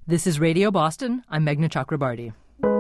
This is Radio Boston. I'm Meghna Chakrabarty.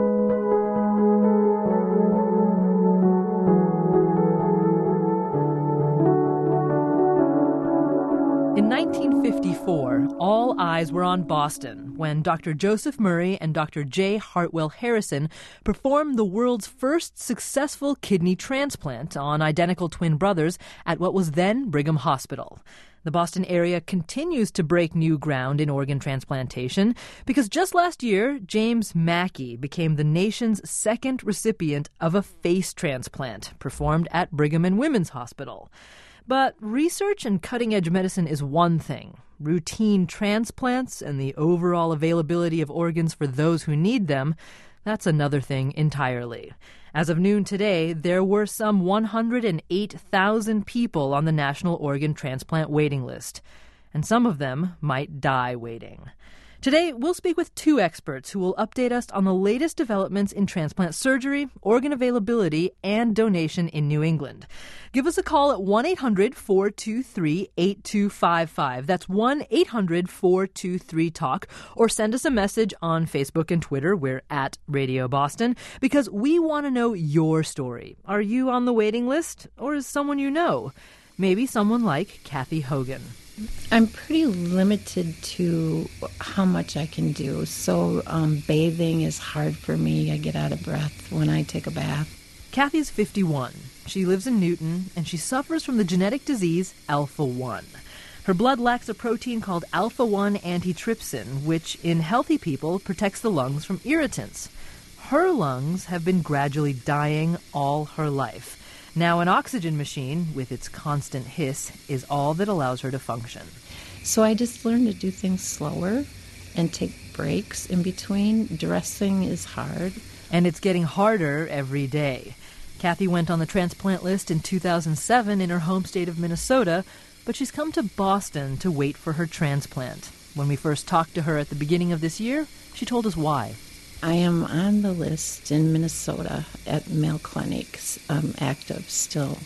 In 1954, all eyes were on Boston when Dr. Joseph Murray and Dr. J. Hartwell Harrison performed the world's first successful kidney transplant on identical twin brothers at what was then Brigham Hospital. The Boston area continues to break new ground in organ transplantation because just last year, James Mackey became the nation's second recipient of a face transplant performed at Brigham and Women's Hospital. But research and cutting-edge medicine is one thing. Routine transplants and the overall availability of organs for those who need them, that's another thing entirely. As of noon today, there were some 108,000 people on the National Organ Transplant waiting list, and some of them might die waiting. Today, we'll speak with two experts who will update us on the latest developments in transplant surgery, organ availability, and donation in New England. Give us a call at 1-800-423-8255. That's 1-800-423-TALK. Or send us a message on Facebook and Twitter. We're at Radio Boston, because we want to know your story. Are you on the waiting list, or is someone you know? Maybe someone like Kathy Hogan. I'm pretty limited to how much I can do. So bathing is hard for me. I get out of breath when I take a bath. Kathy's 51. She lives in Newton, and she suffers from the genetic disease alpha-1. Her blood lacks a protein called alpha-1 antitrypsin, which in healthy people protects the lungs from irritants. Her lungs have been gradually dying all her life. Now an oxygen machine, with its constant hiss, is all that allows her to function. So I just learned to do things slower and take breaks in between. Dressing is hard. And it's getting harder every day. Kathy went on the transplant list in 2007 in her home state of Minnesota, but she's come to Boston to wait for her transplant. When we first talked to her at the beginning of this year, she told us why. I am on the list in Minnesota at Mayo Clinics, active still.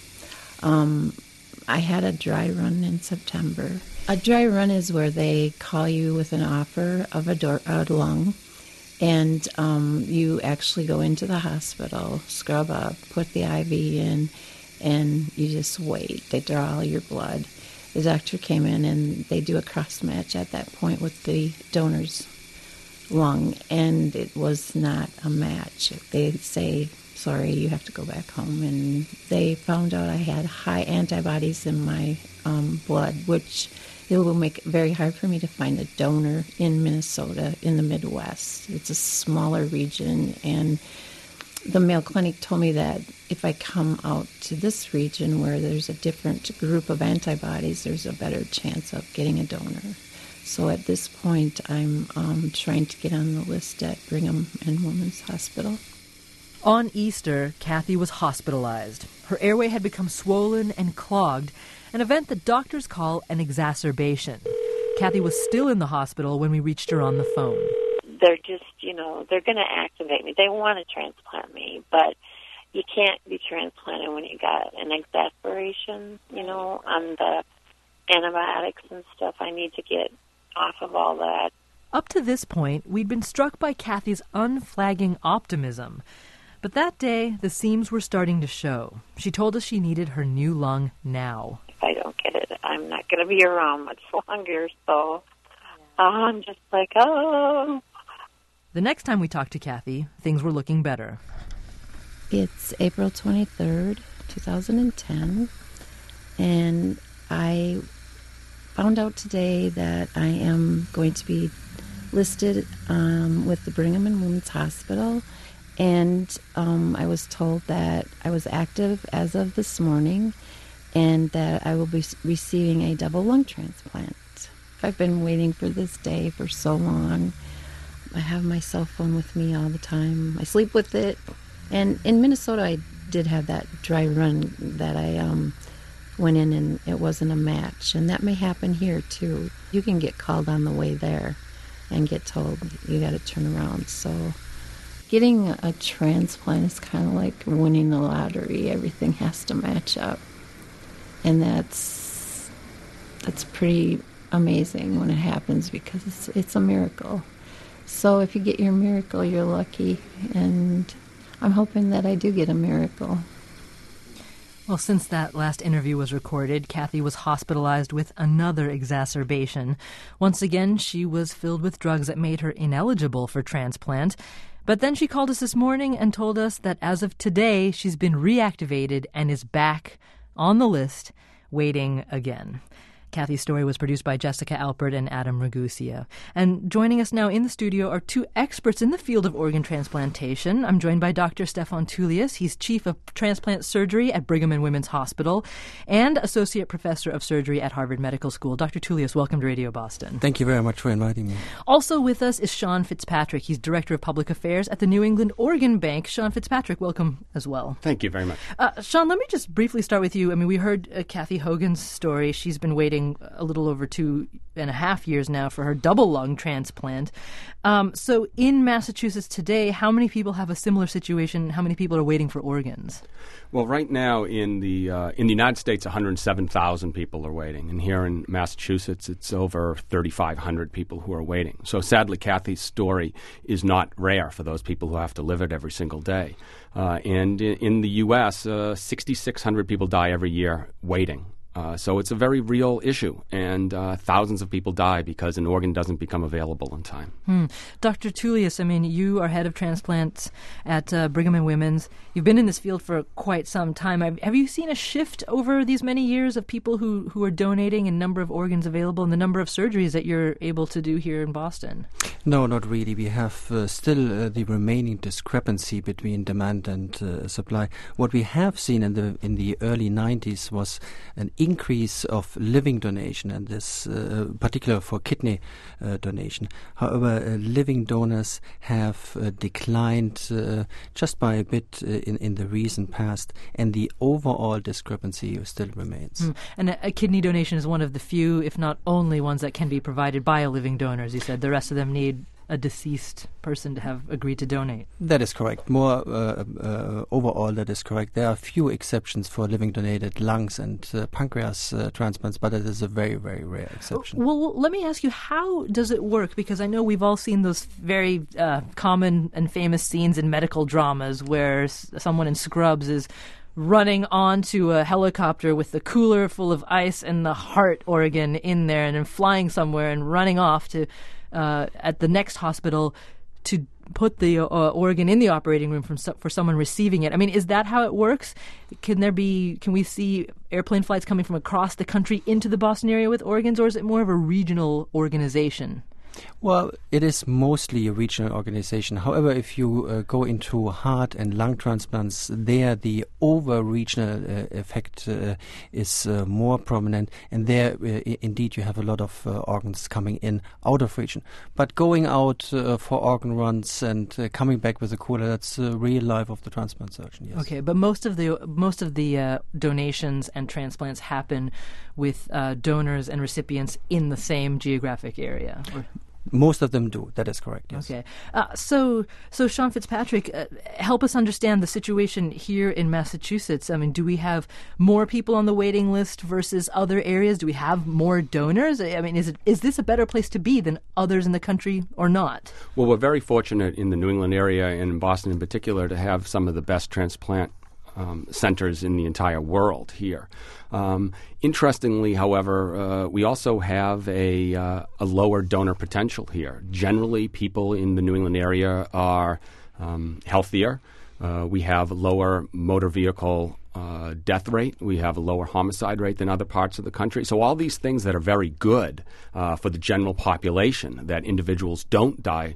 I had a dry run in September. A dry run is where they call you with an offer of a lung, and you actually go into the hospital, scrub up, put the IV in, and you just wait. They draw all your blood. The doctor came in, and they do a cross-match at that point with the donor's lung, and it was not a match. They say, sorry, you have to go back home. And they found out I had high antibodies in my blood, which it will make it very hard for me to find a donor in Minnesota, in the Midwest. It's a smaller region, and the Mayo Clinic told me that if I come out to this region where there's a different group of antibodies, there's a better chance of getting a donor. So at this point, I'm trying to get on the list at Brigham and Women's Hospital. On Easter, Kathy was hospitalized. Her airway had become swollen and clogged, an event that doctors call an exacerbation. Kathy was still in the hospital when we reached her on the phone. They're just, they're going to activate me. They want to transplant me, but you can't be transplanted when you got an exacerbation, on the antibiotics and stuff. I need to get off of all that. Up to this point, we'd been struck by Kathy's unflagging optimism. But that day, the seams were starting to show. She told us she needed her new lung now. If I don't get it, I'm not going to be around much longer, so I'm just like, oh. The next time we talked to Kathy, things were looking better. It's April 23rd, 2010, and I found out today that I am going to be listed with the Brigham and Women's Hospital, and I was told that I was active as of this morning and that I will be receiving a double lung transplant. I've been waiting for this day for so long. I have my cell phone with me all the time. I sleep with it. And in Minnesota, I did have that dry run that I went in and it wasn't a match. And that may happen here, too. You can get called on the way there and get told you got to turn around. So getting a transplant is kind of like winning the lottery. Everything has to match up. And that's pretty amazing when it happens because it's a miracle. So if you get your miracle, you're lucky. And I'm hoping that I do get a miracle. Well, since that last interview was recorded, Kathy was hospitalized with another exacerbation. Once again, she was filled with drugs that made her ineligible for transplant. But then she called us this morning and told us that as of today, she's been reactivated and is back on the list, waiting again. Kathy's story was produced by Jessica Alpert and Adam Ragusia. And joining us now in the studio are two experts in the field of organ transplantation. I'm joined by Dr. Stefan Tullius. He's Chief of Transplant Surgery at Brigham and Women's Hospital and Associate Professor of Surgery at Harvard Medical School. Dr. Tullius, welcome to Radio Boston. Thank you very much for inviting me. Also with us is Sean Fitzpatrick. He's Director of Public Affairs at the New England Organ Bank. Sean Fitzpatrick, welcome as well. Thank you very much. Sean, let me just briefly start with you. I mean, we heard Kathy Hogan's story. She's been waiting a little over 2.5 years now for her double lung transplant. So in Massachusetts today, how many people have a similar situation? How many people are waiting for organs? Well, right now in the United States, 107,000 people are waiting, and here in Massachusetts, it's over 3,500 people who are waiting. So sadly, Kathy's story is not rare for those people who have to live it every single day. And in the U.S., 6,600 people die every year waiting. So it's a very real issue, and thousands of people die because an organ doesn't become available in time. Dr. Tullius, I mean, you are head of transplants at Brigham and Women's. You've been in this field for quite some time. Have you seen a shift over these many years of people who are donating and number of organs available and the number of surgeries that you're able to do here in Boston? No, not really. We have still the remaining discrepancy between demand and supply. What we have seen in the early 90s was an increase of living donation, and this particular for kidney donation. However, living donors have declined just by a bit in the recent past, and the overall discrepancy still remains. And a kidney donation is one of the few, if not only, ones that can be provided by a living donor, as you said. The rest of them need a deceased person to have agreed to donate. That is correct. More overall, that is correct. There are few exceptions for living donated lungs and pancreas transplants, but it is a very, very rare exception. Well, let me ask you, how does it work? Because I know we've all seen those very common and famous scenes in medical dramas where someone in scrubs is running onto a helicopter with the cooler full of ice and the heart organ in there, and then flying somewhere and running off to at the next hospital to put the organ in the operating room for someone receiving it. I mean, is that how it works? Can we see airplane flights coming from across the country into the Boston area with organs, or is it more of a regional organization? Well, it is mostly a regional organization. However, if you go into heart and lung transplants, there the over-regional effect is more prominent, and there indeed you have a lot of organs coming in out of region. But going out for organ runs and coming back with a cooler, that's real life of the transplant surgeon. Yes. Okay, but most of the donations and transplants happen with donors and recipients in the same geographic area. Most of them do. That is correct, yes. Okay. So Sean Fitzpatrick, help us understand the situation here in Massachusetts. I mean, do we have more people on the waiting list versus other areas? Do we have more donors? I mean, is this a better place to be than others in the country or not? Well, we're very fortunate in the New England area and in Boston in particular to have some of the best transplant centers in the entire world here. Interestingly, however, we also have a lower donor potential here. Generally, people in the New England area are healthier. We have a lower motor vehicle death rate. We have a lower homicide rate than other parts of the country. So all these things that are very good for the general population, that individuals don't die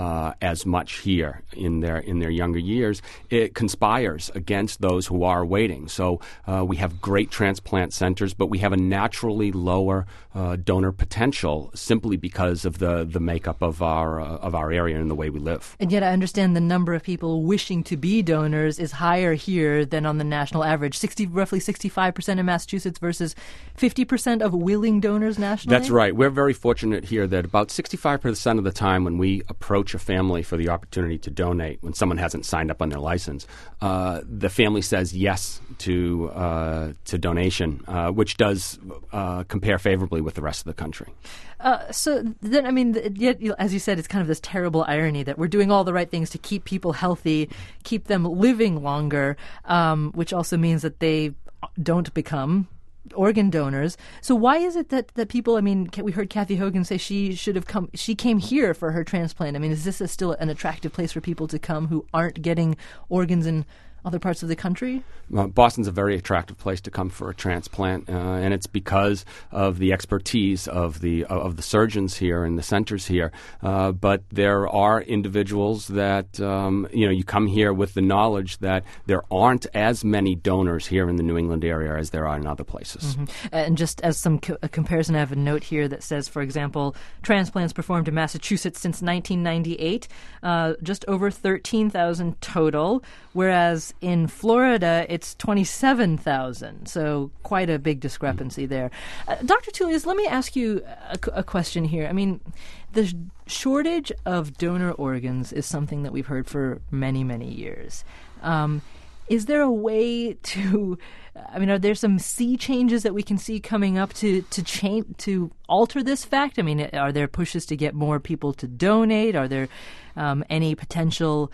as much here in their younger years, it conspires against those who are waiting. So we have great transplant centers, but we have a naturally lower donor potential simply because of the makeup of our area and the way we live. And yet I understand the number of people wishing to be donors is higher here than on the national average, roughly 65% in Massachusetts versus 50% of willing donors nationally? That's right. We're very fortunate here that about 65% of the time when we approach a family for the opportunity to donate, when someone hasn't signed up on their license, the family says yes to donation, which does compare favorably with the rest of the country. So then, I mean, yet, as you said, it's kind of this terrible irony that we're doing all the right things to keep people healthy, keep them living longer, which also means that they don't become organ donors. So why is it that people, I mean, we heard Kathy Hogan say she came here for her transplant. I mean, is this still an attractive place for people to come who aren't getting organs in other parts of the country? Boston's a very attractive place to come for a transplant, and it's because of the expertise of the surgeons here and the centers here. But there are individuals that you come here with the knowledge that there aren't as many donors here in the New England area as there are in other places. Mm-hmm. And just as a comparison, I have a note here that says, for example, transplants performed in Massachusetts since 1998, just over 13,000 total, whereas in Florida, it's 27,000, so quite a big discrepancy there. Dr. Toulius, let me ask you a question here. I mean, the shortage of donor organs is something that we've heard for many, many years. Is there a way to, I mean, are there some sea changes that we can see coming up to alter this fact? I mean, are there pushes to get more people to donate? Are there any potential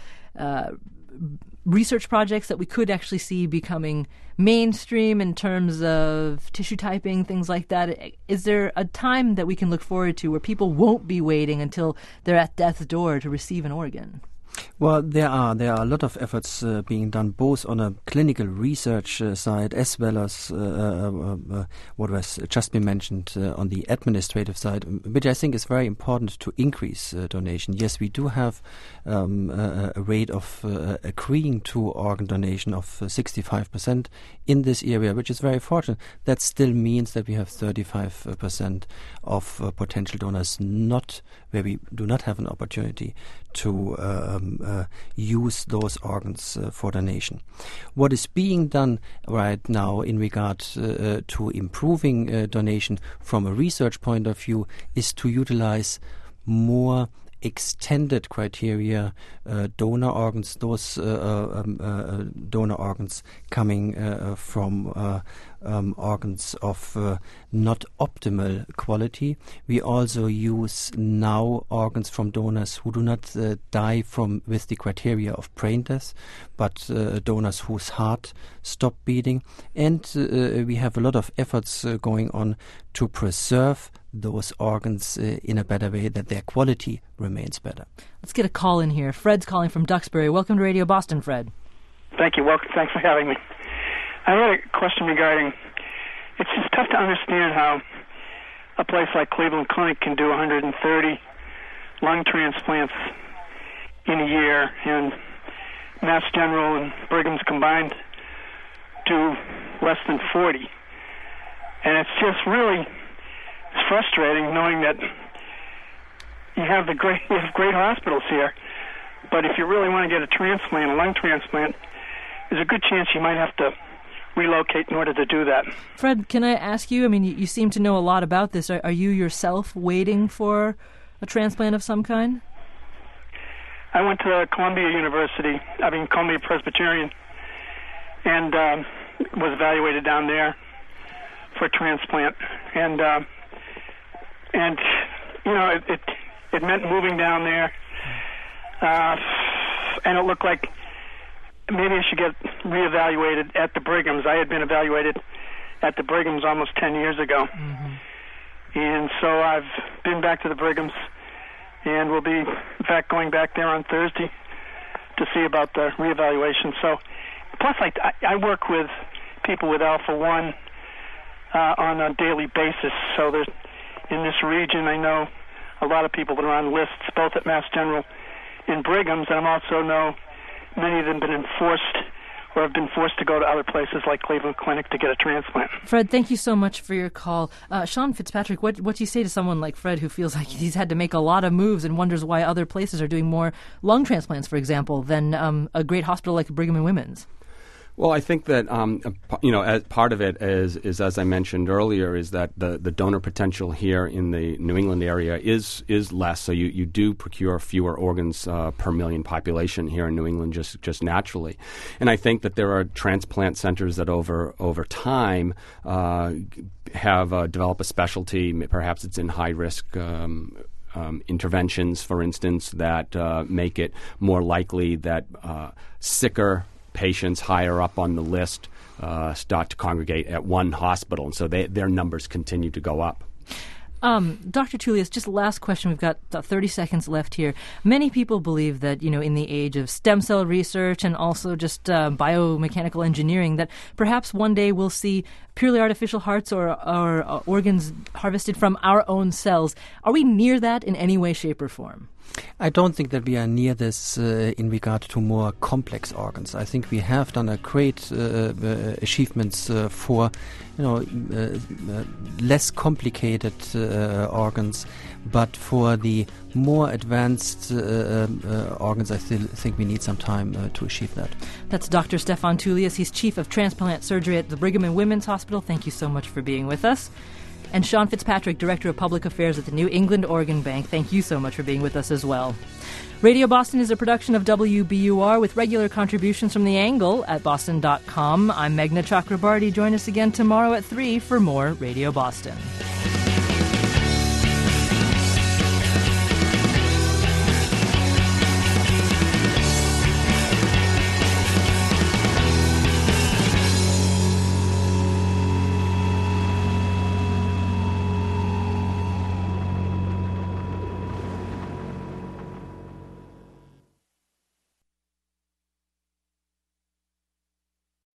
research projects that we could actually see becoming mainstream in terms of tissue typing, things like that? Is there a time that we can look forward to where people won't be waiting until they're at death's door to receive an organ? Well, there are a lot of efforts being done both on a clinical research side as well as what was just been mentioned on the administrative side, which I think is very important to increase donation. Yes, we do have a rate of agreeing to organ donation of 65% in this area, which is very fortunate. That still means that we have 35% of potential donors where we do not have an opportunity to use those organs for donation. What is being done right now in regard to improving donation from a research point of view is to utilize more extended criteria donor organs, those donor organs coming from organs of not optimal quality. We also use now organs from donors who do not die with the criteria of brain death, but donors whose heart stop beating. And we have a lot of efforts going on to preserve those organs in a better way, that their quality remains better. Let's get a call in here. Fred's calling from Duxbury. Welcome to Radio Boston, Fred. Thank you. Welcome. Thanks for having me. I had a question regarding, it's just tough to understand how a place like Cleveland Clinic can do 130 lung transplants in a year, and Mass General and Brigham's combined do less than 40. And it's just really frustrating knowing that you have great hospitals here, but if you really want to get a lung transplant, there's a good chance you might have to relocate in order to do that. Fred, can I ask you, I mean, you seem to know a lot about this. Are you yourself waiting for a transplant of some kind? I went to Columbia Presbyterian, and was evaluated down there for transplant. And you know, it meant moving down there, and it looked like maybe I should get reevaluated at the Brigham's. I had been evaluated at the Brigham's almost 10 years ago. Mm-hmm. And so I've been back to the Brigham's, and we'll be, in fact, going back there on Thursday to see about the reevaluation. So, plus I work with people with Alpha-1 on a daily basis. So there's, in this region, I know a lot of people that are on lists, both at Mass General and Brigham's, and I also know many of them have been forced to go to other places like Cleveland Clinic to get a transplant. Fred, thank you so much for your call. Sean Fitzpatrick, what do you say to someone like Fred who feels like he's had to make a lot of moves and wonders why other places are doing more lung transplants, for example, than a great hospital like Brigham and Women's? Well, I think that as part of it is as I mentioned earlier, is that the donor potential here in the New England area is less. So you do procure fewer organs per million population here in New England just naturally, and I think that there are transplant centers that over time have developed a specialty. Perhaps it's in high risk. Interventions, for instance, that make it more likely that sicker patients higher up on the list start to congregate at one hospital, and so their numbers continue to go up. Dr. Tullius, just last question. We've got 30 seconds left here. Many people believe that, in the age of stem cell research and also just biomechanical engineering, that perhaps one day we'll see purely artificial hearts or organs harvested from our own cells. Are we near that in any way, shape, or form? I don't think that we are near this in regard to more complex organs. I think we have done a great achievements for less complicated organs, but for the more advanced organs, I still think we need some time to achieve that. That's Dr. Stefan Tullius. He's Chief of Transplant Surgery at the Brigham and Women's Hospital. Thank you so much for being with us. And Sean Fitzpatrick, Director of Public Affairs at the New England Organ Bank. Thank you so much for being with us as well. Radio Boston is a production of WBUR with regular contributions from The Angle at boston.com. I'm Meghna Chakrabarty. Join us again tomorrow at 3 for more Radio Boston.